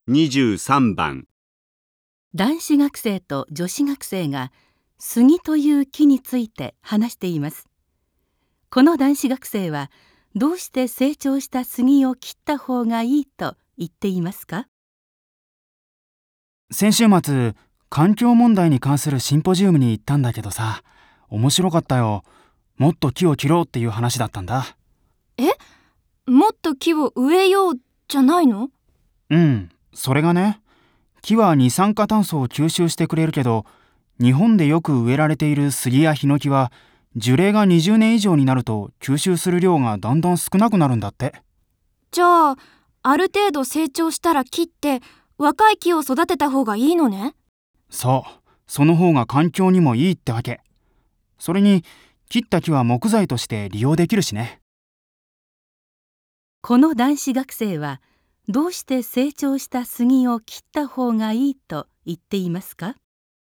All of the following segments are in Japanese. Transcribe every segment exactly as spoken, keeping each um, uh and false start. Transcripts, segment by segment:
にじゅうさんばん。 男子学生と女子学生が杉という木について話しています。この男子学生はどうして成長した杉を切った方がいいと言っていますか？ 先週末、環境問題に関するシンポジウムに行ったんだけどさ、面白かったよ。もっと木を切ろうっていう話だったんだ。 え？もっと木を植えようじゃないの？ うん、それがね、木は二酸化炭素を吸収してくれるけど、日本でよく植えられている杉やヒノキは、樹齢がにじゅうねん以上になると吸収する量がだんだん少なくなるんだって。 じゃあ、ある程度成長したら切って若い木を育てた方がいいのね？ そう、その方が環境にもいいってわけ。それに、切った木は木材として利用できるしね。 この男子学生はどうして成長した杉を切った方がいいと言っていますか？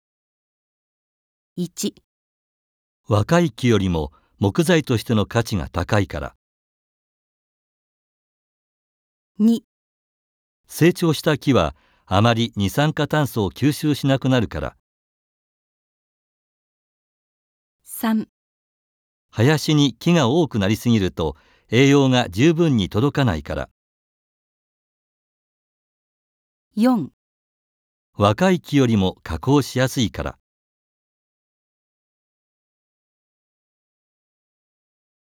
いち、 若い木よりも木材としての価値が高いから。 に、 成長した木はあまり二酸化炭素を吸収しなくなるから。 さん、 林に木が多くなりすぎると栄養が十分に届かないから。 よん、 若い木よりも加工しやすいから。